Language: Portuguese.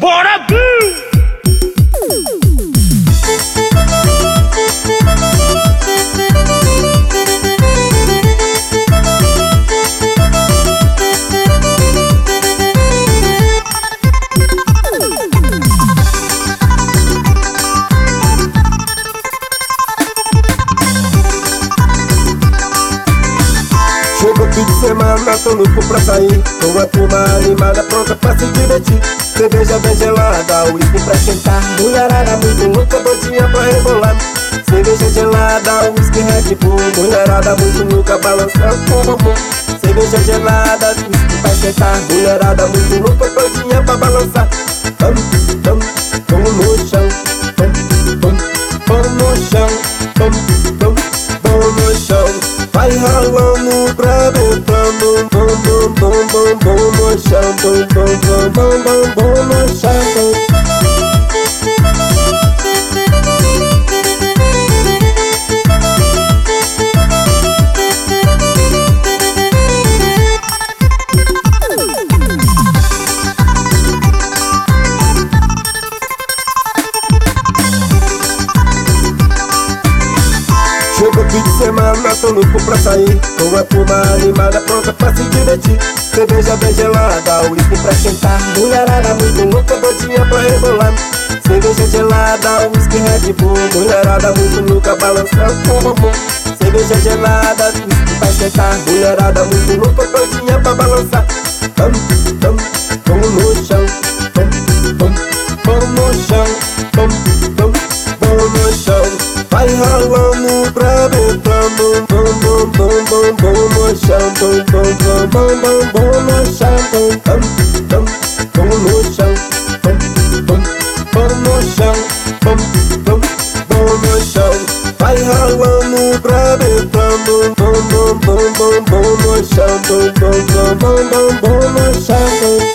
Bora, Bill! Chegou fim de semana, tô louco pra sair, com a turma animada, pronta pra se divertir. Cerveja bem gelada, uísque pra esquentar, mulherada muito louca, doidinha pra rebolar. Cerveja gelada, uísque Red Bull, mulherada muito louca, balançando o bumbum. Cerveja gelada, uísque pra esquentar, mulherada muito louca, doidinha pra balançar. Vamos no chão, vamos no chão, vamos no chão. Vai ralando pra dentro, bum no chão, bum no chão. Chegou fim de semana, tô louco pra sair, com a turma animada, pronta pra se divertir. Cerveja bem gelada, uísque pra esquentar, mulherada muito louca, doidinha pra rebolar. Cerveja gelada, uísque Red Bull, mulherada muito louca, balançando o bumbum. Cerveja gelada, uísque pra esquentar, mulherada muito louca, doidinha pra balançar. Vamos no chão, vamos no chão, vamos no chão. Vai ralando pra dentro, bum no chão, bum no chão. Vamos no chão, vamos no chão, vamos no chão. Vai ralando pra dentro, bum no chão, bum no chão.